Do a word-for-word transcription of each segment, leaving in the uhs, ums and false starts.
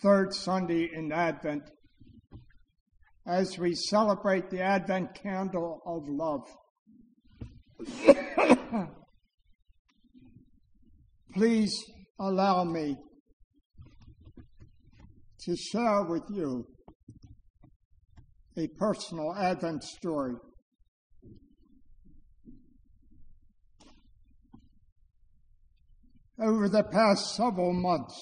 third Sunday in Advent as we celebrate the Advent candle of love. Please allow me to share with you a personal Advent story. Over the past several months,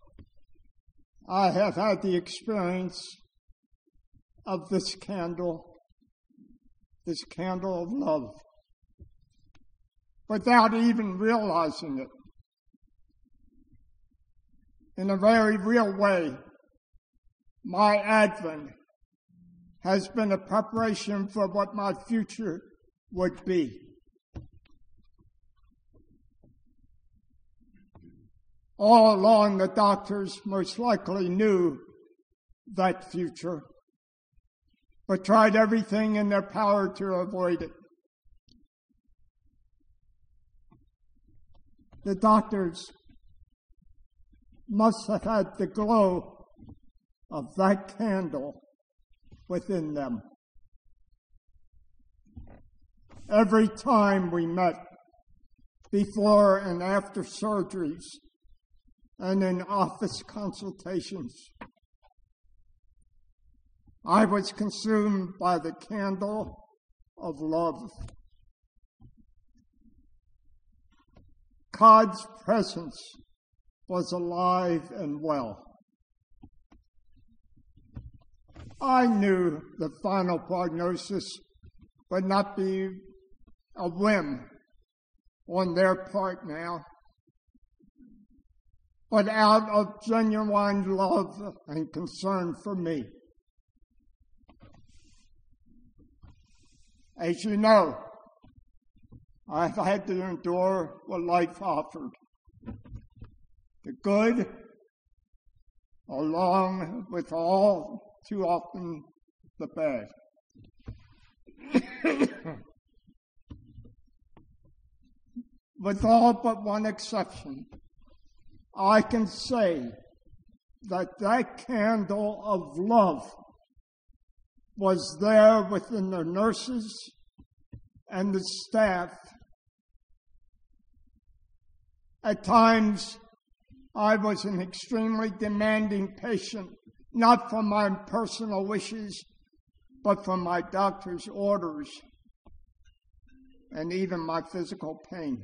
I have had the experience of this candle, this candle of love, without even realizing it. In a very real way, my Advent has been a preparation for what my future would be. All along, the doctors most likely knew that future, but tried everything in their power to avoid it. The doctors must have had the glow of that candle within them. Every time we met, before and after surgeries, and in office consultations, I was consumed by the candle of love. God's presence was alive and well. I knew the final prognosis would not be a whim on their part now, but out of genuine love and concern for me. As you know, I've had to endure what life offered. The good, along with all too often the bad. With all but one exception, I can say that that candle of love was there within the nurses and the staff. At times, I was an extremely demanding patient, not for my personal wishes, but for my doctor's orders and even my physical pain.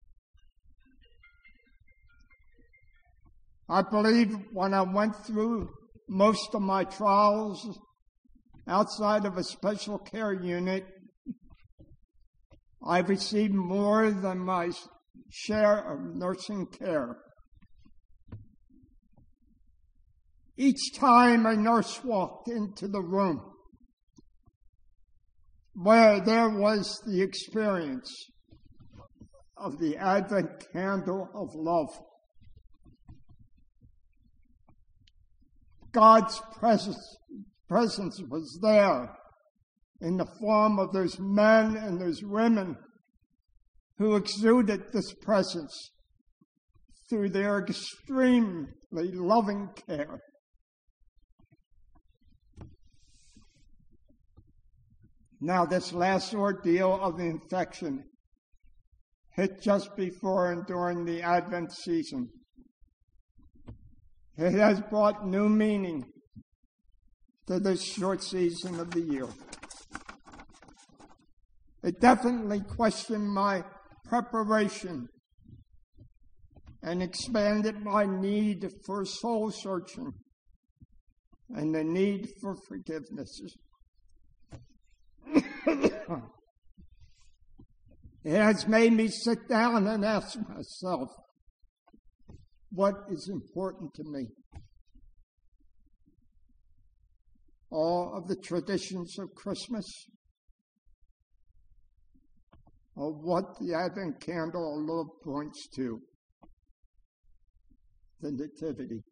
I believe when I went through most of my trials outside of a special care unit, I received more than my share of nursing care. Each time a nurse walked into the room where there was the experience of the Advent candle of love, God's presence, presence was there in the form of those men and those women who exuded this presence through their extremely loving care. Now, this last ordeal of the infection hit just before and during the Advent season. It has brought new meaning to this short season of the year. It definitely questioned my preparation and expanded my need for soul searching and the need for forgiveness. It has made me sit down and ask myself, what is important to me? All of the traditions of Christmas, or what the Advent candle of love points to, the Nativity.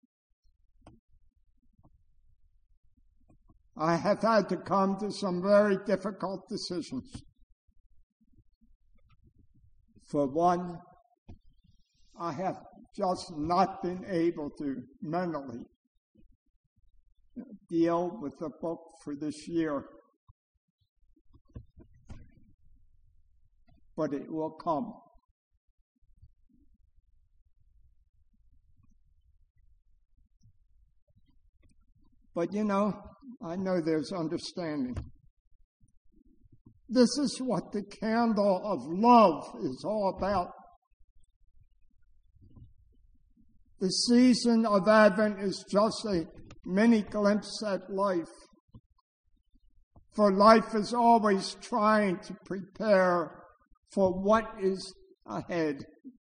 I have had to come to some very difficult decisions. For one, I have just not been able to mentally deal with the book for this year. But it will come. But you know, I know there's understanding. This is what the candle of love is all about. The season of Advent is just a mini glimpse at life. For life is always trying to prepare for what is ahead.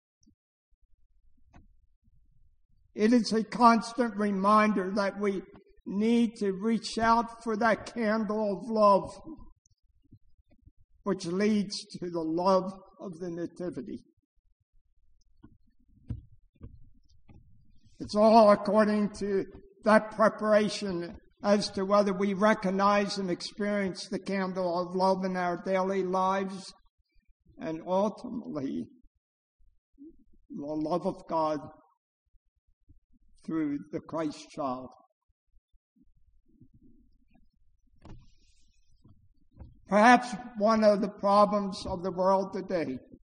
It is a constant reminder that we need to reach out for that candle of love, which leads to the love of the Nativity. It's all according to that preparation as to whether we recognize and experience the candle of love in our daily lives, and ultimately the love of God through the Christ child. Perhaps one of the problems of the world today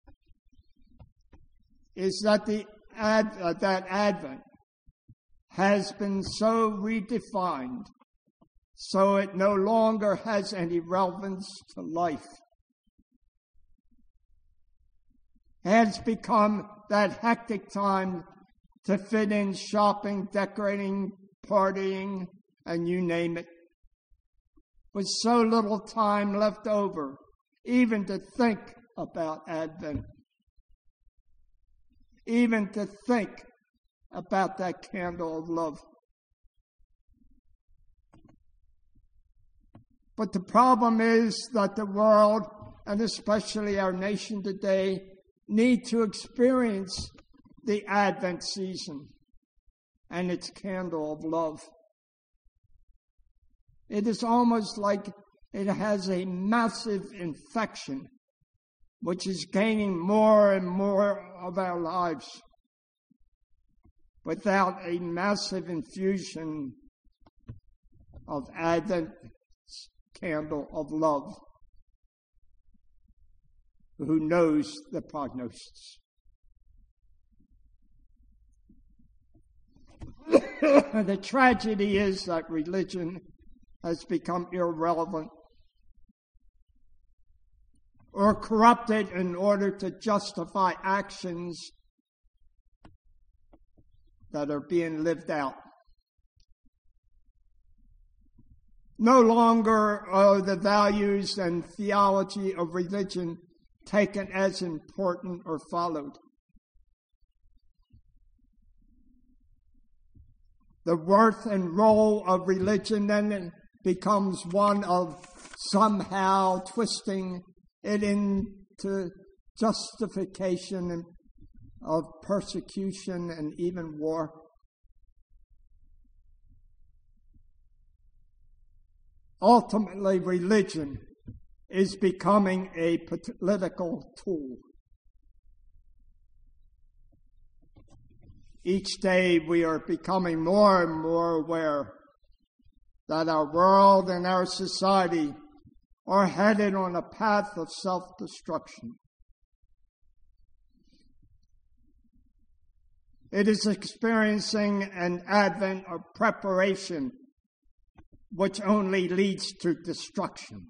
is that the ad, uh, that Advent has been so redefined, so it no longer has any relevance to life. It has become that hectic time to fit in shopping, decorating, partying, and you name it, with so little time left over even to think about Advent, even to think about that candle of love. But the problem is that the world, and especially our nation today, need to experience the Advent season and its candle of love. It is almost like it has a massive infection, which is gaining more and more of our lives, without a massive infusion of Advent candle of love. Who knows the prognosis? The tragedy is that religion has become irrelevant or corrupted in order to justify actions that are being lived out. No longer are the values and theology of religion taken as important or followed. The worth and role of religion then becomes one of somehow twisting it into justification of persecution and even war. Ultimately, religion is becoming a political tool. Each day we are becoming more and more aware that our world and our society are headed on a path of self-destruction. It is experiencing an advent of preparation which only leads to destruction.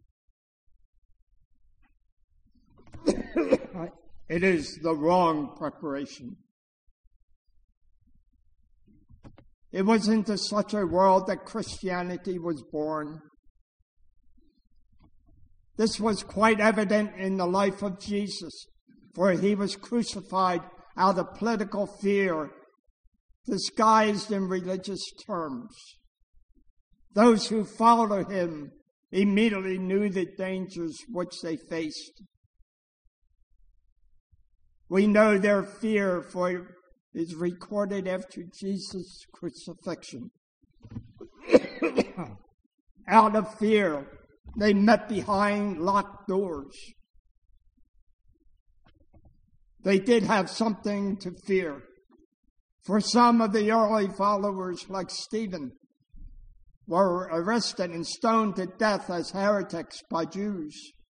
It is the wrong preparation. It was into such a world that Christianity was born. This was quite evident in the life of Jesus, for he was crucified out of political fear, disguised in religious terms. Those who followed him immediately knew the dangers which they faced. We know their fear, for it is recorded after Jesus' crucifixion. Out of fear, they met behind locked doors. They did have something to fear. For some of the early followers, like Stephen, were arrested and stoned to death as heretics by Jews.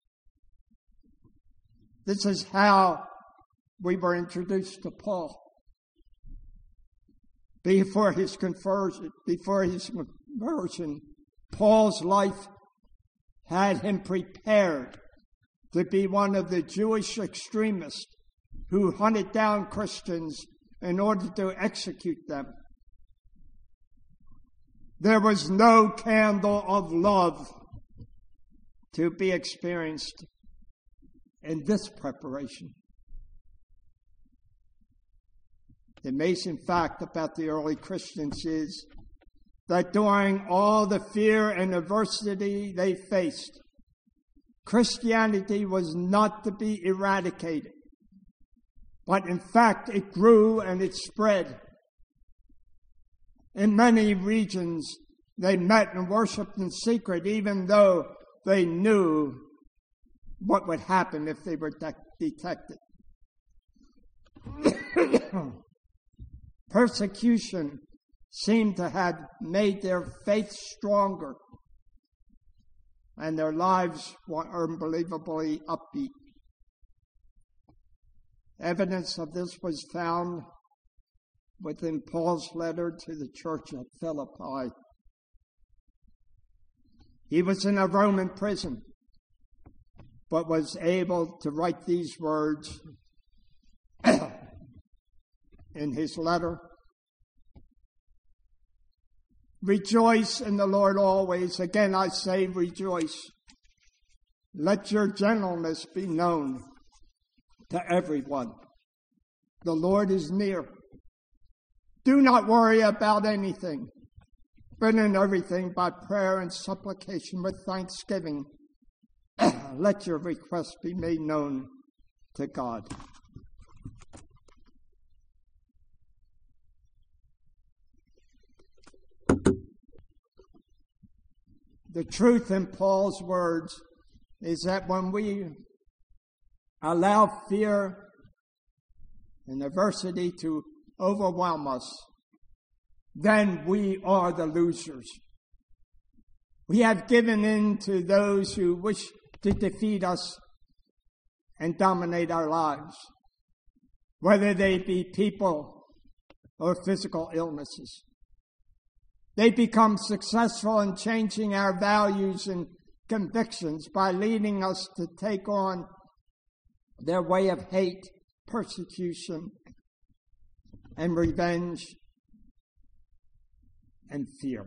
This is how we were introduced to Paul. Before his conversion, before his conversion, Paul's life had him prepared to be one of the Jewish extremists who hunted down Christians in order to execute them. There was no candle of love to be experienced in this preparation. The amazing fact about the early Christians is that during all the fear and adversity they faced, Christianity was not to be eradicated, but in fact it grew and it spread. In many regions, they met and worshiped in secret, even though they knew what would happen if they were de- detected. Persecution seemed to have made their faith stronger, and their lives were unbelievably upbeat. Evidence of this was found within Paul's letter to the church at Philippi. He was in a Roman prison, but was able to write these words in his letter. Rejoice in the Lord always. Again, I say rejoice. Let your gentleness be known to everyone. The Lord is near. Do not worry about anything, but in everything by prayer and supplication with thanksgiving, let your requests be made known to God. The truth in Paul's words is that when we allow fear and adversity to overwhelm us, then we are the losers. We have given in to those who wish to defeat us and dominate our lives, whether they be people or physical illnesses. They become successful in changing our values and convictions by leading us to take on their way of hate, persecution, and revenge and fear.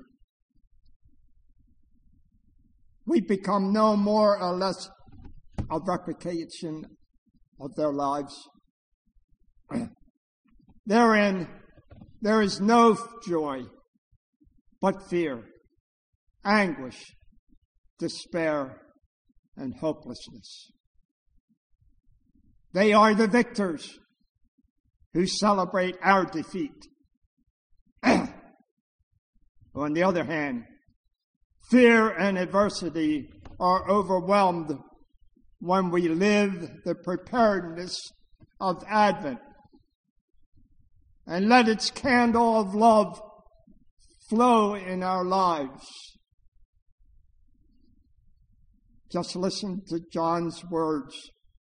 We become no more or less a replication of their lives. Therein, there is no joy, but fear, anguish, despair, and hopelessness. They are the victors who celebrate our defeat. On the other hand, fear and adversity are overwhelmed when we live the preparedness of Advent and let its candle of love flow in our lives. Just listen to John's words.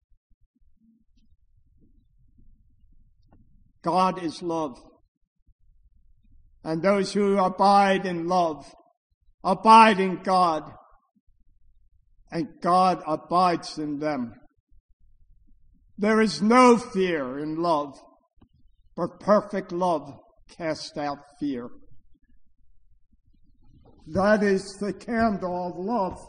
God is love, and those who abide in love abide in God, and God abides in them. There is no fear in love, but perfect love casts out fear. That is the candle of love.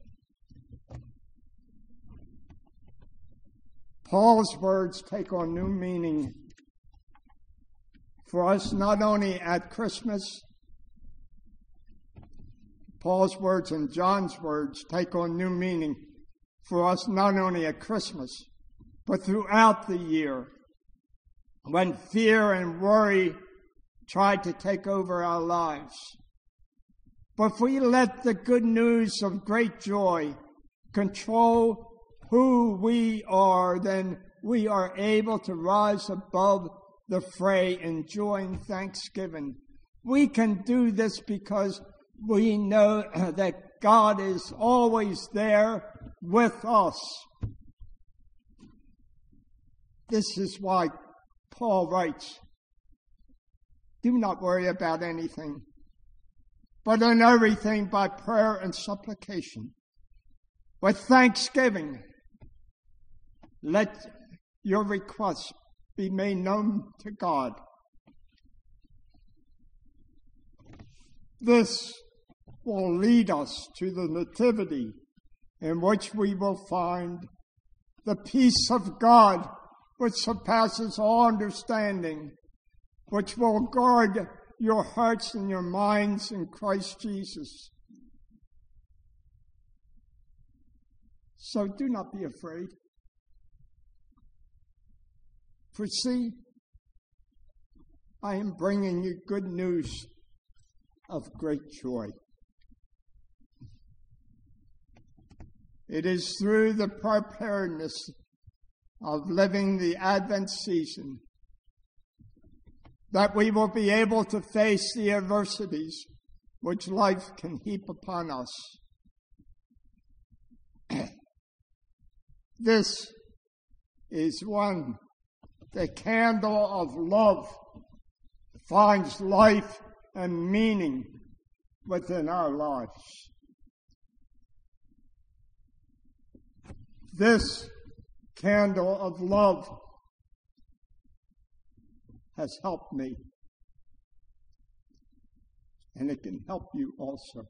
Paul's words take on new meaning for us not only at Christmas. Paul's words and John's words take on new meaning for us not only at Christmas, but throughout the year, when fear and worry try to take over our lives. But if we let the good news of great joy control who we are, then we are able to rise above the fray in joy and thanksgiving. We can do this because we know that God is always there with us. This is why Paul writes, do not worry about anything, but in everything by prayer and supplication, with thanksgiving, let your requests be made known to God. This will lead us to the Nativity, in which we will find the peace of God, which surpasses all understanding, which will guard your hearts and your minds in Christ Jesus. So do not be afraid. For see, I am bringing you good news of great joy. It is through the preparedness of living the Advent season that we will be able to face the adversities which life can heap upon us. This is when the candle of love finds life and meaning within our lives. This candle of love has helped me, and it can help you also.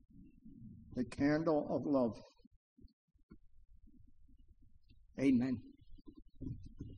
The candle of love. Amen.